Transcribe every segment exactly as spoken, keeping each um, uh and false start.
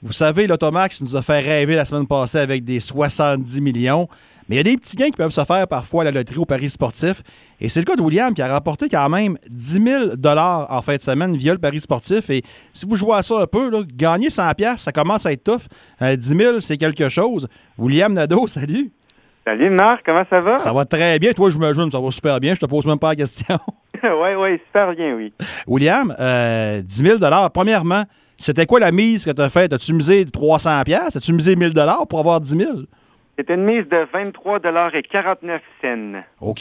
Vous savez, l'Automax nous a fait rêver la semaine passée avec des soixante-dix millions. Mais il y a des petits gains qui peuvent se faire parfois à la loterie au paris sportif. Et c'est le cas de William qui a remporté quand même dix mille dollars en fin de semaine via le paris sportif. Et si vous jouez à ça un peu, là, gagner cent dollars, ça commence à être tough. Euh, dix mille, c'est quelque chose. William Nadeau, salut. Salut Marc, comment ça va? Ça va très bien. Toi, je me ça va super bien. Je te pose même pas la question. Oui, oui, super bien, oui. William, euh, dix mille dollars. Premièrement, c'était quoi la mise que tu as faite? As-tu misé trois cents dollars? As-tu misé mille dollars pour avoir dix mille? C'était une mise de vingt-trois dollars quarante-neuf cents. OK.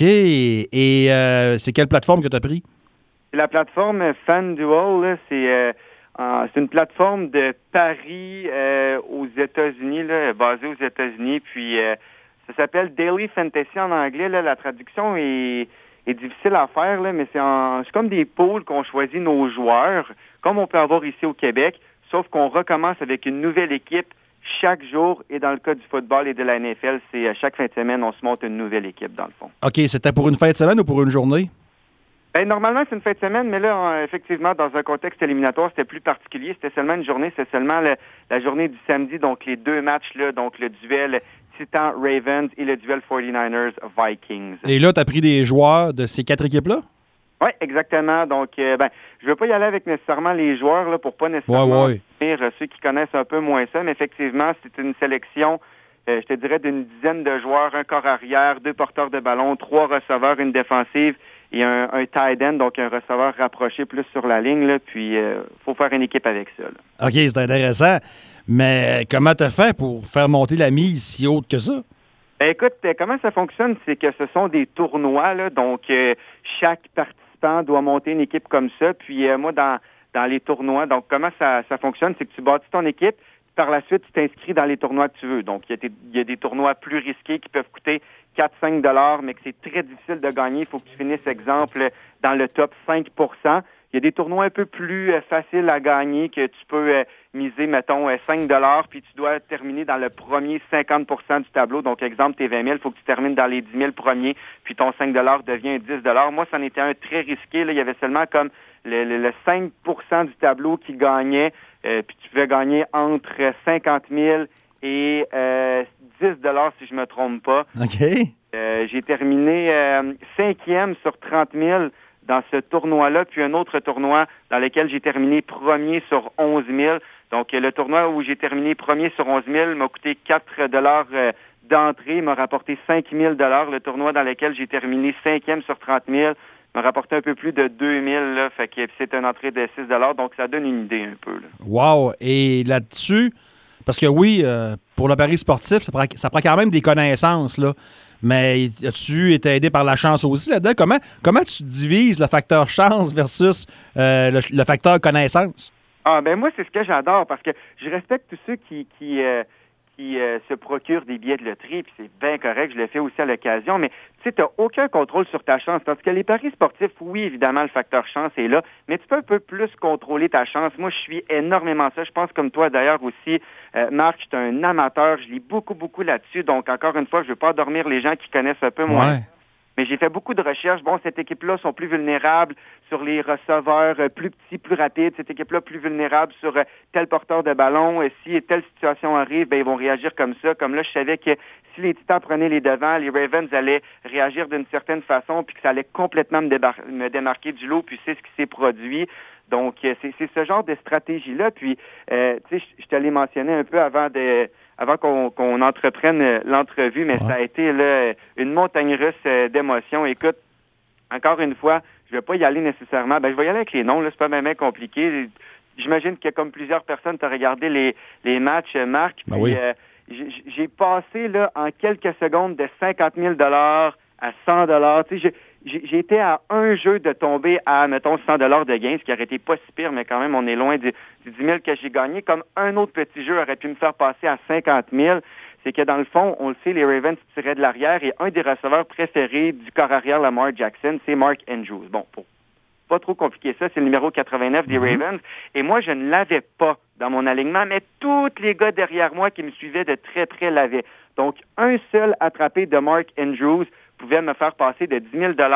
Et euh, c'est quelle plateforme que tu as pris? C'est la plateforme FanDuel. Là, c'est, euh, en, c'est une plateforme de paris euh, aux États-Unis, là, basée aux États-Unis. Puis euh, ça s'appelle Daily Fantasy en anglais. Là. La traduction est, est difficile à faire, là, mais c'est, en, c'est comme des pools qu'on choisit nos joueurs, comme on peut avoir ici au Québec, sauf qu'on recommence avec une nouvelle équipe chaque jour, et dans le cas du football et de la N F L, c'est à chaque fin de semaine, on se monte une nouvelle équipe, dans le fond. OK, c'était pour une fin de semaine ou pour une journée? Ben, normalement, c'est une fin de semaine, mais là, on, effectivement, dans un contexte éliminatoire, c'était plus particulier. C'était seulement une journée, c'était seulement le, la journée du samedi, donc les deux matchs-là, donc le duel Titans-Ravens et le duel forty-niners-Vikings. Et là, tu as pris des joueurs de ces quatre équipes-là? Oui, exactement. Donc, euh, ben, je ne veux pas y aller avec nécessairement les joueurs là, pour pas nécessairement ouais, ouais. dire ceux qui connaissent un peu moins ça, mais effectivement, c'est une sélection, euh, je te dirais, d'une dizaine de joueurs, un corps arrière, deux porteurs de ballon, trois receveurs, une défensive et un, un tight end, donc un receveur rapproché plus sur la ligne. Là, puis, il euh, faut faire une équipe avec ça. Là. OK, c'est intéressant. Mais comment tu as fait pour faire monter la mise si haute que ça? Ben, écoute, comment ça fonctionne, c'est que ce sont des tournois, là, donc euh, chaque participant doit monter une équipe comme ça. Puis euh, moi, dans dans les tournois, donc comment ça, ça fonctionne, c'est que tu bâtis ton équipe, puis par la suite, tu t'inscris dans les tournois que tu veux. Donc, il y a des, il y a des tournois plus risqués qui peuvent coûter quatre à cinq dollars, mais que c'est très difficile de gagner. Il faut que tu finisses, exemple, dans le top cinq pour cent. Il y a des tournois un peu plus euh, faciles à gagner que tu peux euh, miser, mettons, euh, cinq dollars, puis tu dois terminer dans le premier cinquante pour cent du tableau. Donc, exemple, tes vingt mille, il faut que tu termines dans les dix mille premiers, puis ton cinq dollars devient dix dollars. Moi, c'en était un très risqué. Là. Il y avait seulement comme le, le, le cinq pour cent du tableau qui gagnait, euh, puis tu pouvais gagner entre cinquante mille et euh, dix dollars, si je me trompe pas. OK. Euh, j'ai terminé euh, cinquième sur trente mille dans ce tournoi-là, puis un autre tournoi dans lequel j'ai terminé premier sur onze mille. Donc, le tournoi où j'ai terminé premier sur onze mille m'a coûté quatre dollars euh, d'entrée, m'a rapporté cinq mille dollars. Le tournoi dans lequel j'ai terminé cinquième sur trente mille m'a rapporté un peu plus de deux mille, là, fait que c'est une entrée de six dollars, donc ça donne une idée un peu. Là. Wow! Et là-dessus, parce que oui, euh, pour le pari sportif, ça prend, ça prend quand même des connaissances, là. Mais as-tu été aidé par la chance aussi là-dedans? Comment, comment tu divises le facteur chance versus euh, le, le facteur connaissance? Ah, ben moi, c'est ce que j'adore parce que je respecte tous ceux qui qui, euh, qui euh, se procurent des billets de loterie, puis c'est bien correct, je le fais aussi à l'occasion, mais tu sais, tu n'as aucun contrôle sur ta chance. Parce que les paris sportifs, oui, évidemment, le facteur chance est là, mais tu peux un peu plus contrôler ta chance. Moi, je suis énormément ça. Je pense comme toi, d'ailleurs, aussi, euh, Marc, je suis un amateur, je lis beaucoup, beaucoup là-dessus, donc encore une fois, je ne veux pas endormir les gens qui connaissent un peu moins. Ouais. Mais j'ai fait beaucoup de recherches. Bon, cette équipe-là sont plus vulnérables sur les receveurs euh, plus petits, plus rapides. Cette équipe-là plus vulnérable sur euh, tel porteur de ballon. Et si telle situation arrive, ben ils vont réagir comme ça. Comme là, je savais que si les Titans prenaient les devants, les Ravens allaient réagir d'une certaine façon, puis que ça allait complètement me, débar- me démarquer du lot. Puis c'est ce qui s'est produit. Donc, euh, c'est, c'est ce genre de stratégie-là. Puis, euh, tu sais, je, je te l'ai mentionné un peu avant de... avant qu'on, qu'on entreprenne l'entrevue, mais ouais. Ça a été là, une montagne russe d'émotions. Écoute, encore une fois, je vais pas y aller nécessairement. Ben, je vais y aller avec les noms, là, c'est pas même compliqué. J'imagine que comme plusieurs personnes, tu as regardé les, les matchs, Marc. Ben oui. euh, j'ai, j'ai passé là en quelques secondes de cinquante mille dollars à cent dollars. Tu sais, j'ai, j'ai été à un jeu de tomber à, mettons, cent dollars de gain, ce qui aurait été pas si pire, mais quand même, on est loin du, du dix mille que j'ai gagné. Comme un autre petit jeu aurait pu me faire passer à cinquante mille. C'est que dans le fond, on le sait, les Ravens tiraient de l'arrière et un des receveurs préférés du corps arrière Lamar Jackson, c'est Mark Andrews. Bon, pour pas trop compliquer ça, c'est le numéro quatre-vingt-neuf des mm-hmm. Ravens. Et moi, je ne l'avais pas dans mon alignement, mais tous les gars derrière moi qui me suivaient de très près l'avaient. Donc, un seul attrapé de Mark Andrews pouvait me faire passer de dix mille dollars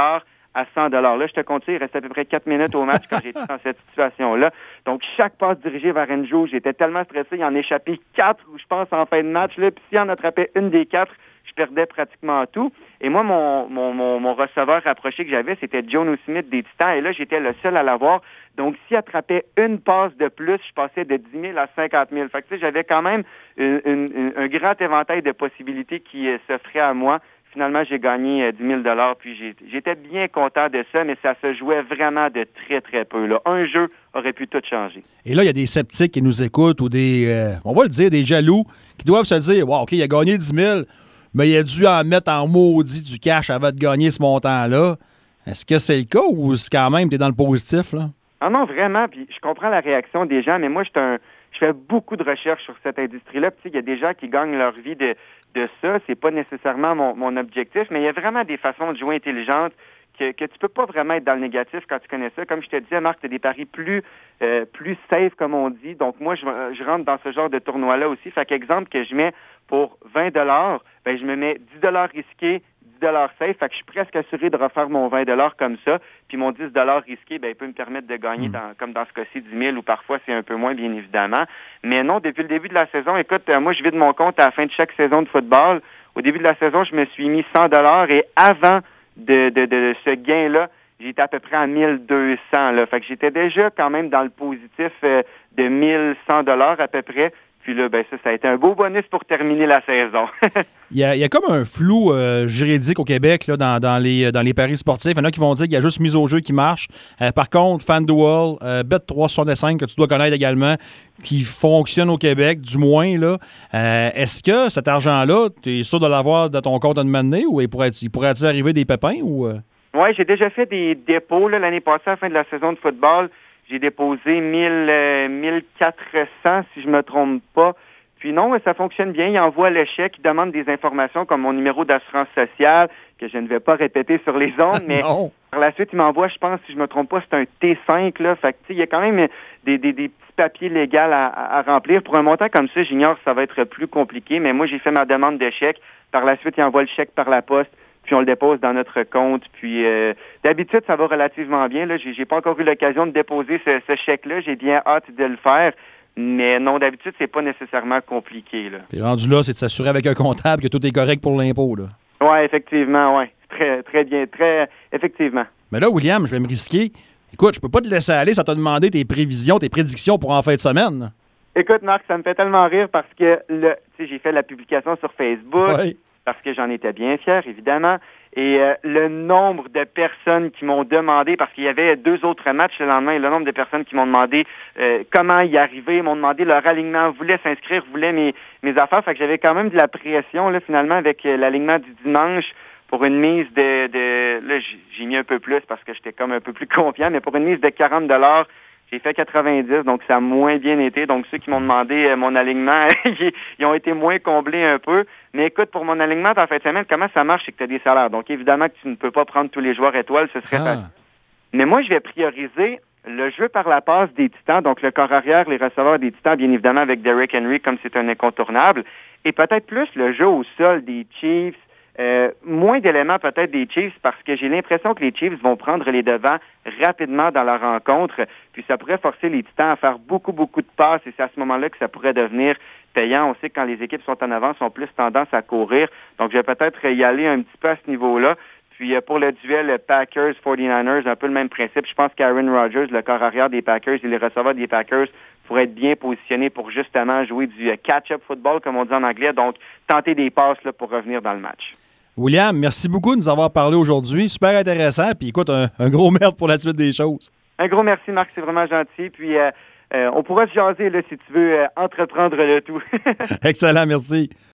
à cent dollars. Là, je te compte, il restait à peu près quatre minutes au match quand j'étais dans cette situation-là. Donc, chaque passe dirigée vers Enjo, j'étais tellement stressé, il en échappait quatre, je pense, en fin de match. Là, puis s'il en attrapait une des quatre, je perdais pratiquement tout. Et moi, mon, mon, mon, mon receveur rapproché que j'avais, c'était Jonnu Smith des Titans. Et là, j'étais le seul à l'avoir. Donc, s'il attrapait une passe de plus, je passais de dix mille à cinquante mille. Fait que, tu sais, j'avais quand même une, une, un grand éventail de possibilités qui euh, s'offraient à moi. Finalement, j'ai gagné euh, dix mille dollars, puis j'ai, j'étais bien content de ça, mais ça se jouait vraiment de très, très peu. Là. Un jeu aurait pu tout changer. Et là, il y a des sceptiques qui nous écoutent ou des, euh, on va le dire, des jaloux qui doivent se dire, wow, OK, il a gagné dix mille, mais il a dû en mettre en maudit du cash avant de gagner ce montant-là. Est-ce que c'est le cas ou c'est quand même, tu es dans le positif, là? Ah non, vraiment, puis je comprends la réaction des gens, mais moi, je un, je fais beaucoup de recherches sur cette industrie-là. Puis il y a des gens qui gagnent leur vie de, de ça. C'est pas nécessairement mon, mon objectif, mais il y a vraiment des façons de jouer intelligentes que, que tu peux pas vraiment être dans le négatif quand tu connais ça. Comme je te disais, Marc, tu as des paris plus euh, plus safe, comme on dit. Donc moi, je, je rentre dans ce genre de tournoi-là aussi. Fait qu'exemple que je mets pour vingt dollars, ben je me mets dix dollars risqués, dix dollars safe. Fait que je suis presque assuré de refaire mon vingt dollars comme ça. Puis mon dix dollars risqué, ben il peut me permettre de gagner, mmh. dans, comme dans ce cas-ci, dix mille ou parfois c'est un peu moins, bien évidemment. Mais non, depuis le début de la saison, écoute, euh, moi je vide mon compte à la fin de chaque saison de football. Au début de la saison, je me suis mis cent dollars et avant de, de, de ce gain-là, j'étais à peu près à mille deux cents. Là. Fait que j'étais déjà quand même dans le positif euh, de mille cent dollars à peu près. Puis là, ben ça, ça a été un beau bonus pour terminer la saison. il, y a, il y a comme un flou euh, juridique au Québec là, dans, dans, les, dans les paris sportifs. Il y en a qui vont dire qu'il y a juste mise au jeu qui marche. Euh, par contre, FanDuel, euh, Bet trois cent soixante-cinq, que tu dois connaître également, qui fonctionne au Québec, du moins. Là. Euh, est-ce que cet argent-là, tu es sûr de l'avoir dans ton compte à demander ou il pourrait, il pourrait-il arriver des pépins? Ou euh... Oui, j'ai déjà fait des dépôts là, l'année passée à la fin de la saison de football. J'ai déposé mille, euh, mille quatre cents, si je me trompe pas. Puis non, ça fonctionne bien. Il envoie le chèque, il demande des informations comme mon numéro d'assurance sociale, que je ne vais pas répéter sur les ondes, mais par la suite, il m'envoie, je pense, si je me trompe pas, c'est un T cinq, là. Fait que, tu sais, il y a quand même des, des, des petits papiers légaux à, à remplir. Pour un montant comme ça, j'ignore que ça va être plus compliqué, mais moi, j'ai fait ma demande de chèque. Par la suite, il envoie le chèque par la poste. Puis on le dépose dans notre compte. Puis euh, d'habitude, ça va relativement bien. Là, j'ai, j'ai pas encore eu l'occasion de déposer ce, ce chèque-là. J'ai bien hâte de le faire. Mais non, d'habitude, c'est pas nécessairement compliqué. Là. Puis rendu là, c'est de s'assurer avec un comptable que tout est correct pour l'impôt. Là. Oui, effectivement, oui. Très, très bien. Très effectivement. Mais là, William, je vais me risquer. Écoute, je peux pas te laisser aller sans te demander tes prévisions, tes prédictions pour en fin de semaine. Écoute, Marc, ça me fait tellement rire parce que le, tu sais, j'ai fait la publication sur Facebook. Oui. Parce que j'en étais bien fier, évidemment. Et euh, le nombre de personnes qui m'ont demandé, parce qu'il y avait deux autres matchs le lendemain, et le nombre de personnes qui m'ont demandé euh, comment y arriver, m'ont demandé leur alignement, voulaient s'inscrire, voulaient mes, mes affaires. Fait que j'avais quand même de la pression, là, finalement, avec euh, l'alignement du dimanche pour une mise de... de là, j'ai mis un peu plus parce que j'étais comme un peu plus confiant, mais pour une mise de quarante dollars, j'ai fait quatre-vingt-dix, donc ça a moins bien été. Donc, ceux qui m'ont demandé euh, mon alignement, ils ont été moins comblés un peu. Mais écoute, pour mon alignement, en fin de semaine, comment ça marche, c'est que tu as des salaires. Donc, évidemment que tu ne peux pas prendre tous les joueurs étoiles, ce serait ah. facile. Mais moi, je vais prioriser le jeu par la passe des Titans, donc le corps arrière, les receveurs des Titans, bien évidemment, avec Derrick Henry, comme c'est un incontournable. Et peut-être plus le jeu au sol des Chiefs. Euh, moins d'éléments peut-être des Chiefs parce que j'ai l'impression que les Chiefs vont prendre les devants rapidement dans leur rencontre, puis ça pourrait forcer les Titans à faire beaucoup, beaucoup de passes et c'est à ce moment-là que ça pourrait devenir payant. On sait que quand les équipes sont en avant, sont plus tendance à courir, donc je vais peut-être y aller un petit peu à ce niveau-là. Puis pour le duel Packers forty-niners, un peu le même principe. Je pense qu'Aaron Rodgers, le corps arrière des Packers et les receveurs des Packers pourraient être bien positionnés pour justement jouer du catch-up football, comme on dit en anglais, donc tenter des passes là, pour revenir dans le match. William, merci beaucoup de nous avoir parlé aujourd'hui. Super intéressant. Puis écoute, un, un gros merde pour la suite des choses. Un gros merci, Marc. C'est vraiment gentil. Puis euh, euh, on pourra se jaser là, si tu veux euh, entreprendre le tout. Excellent, merci.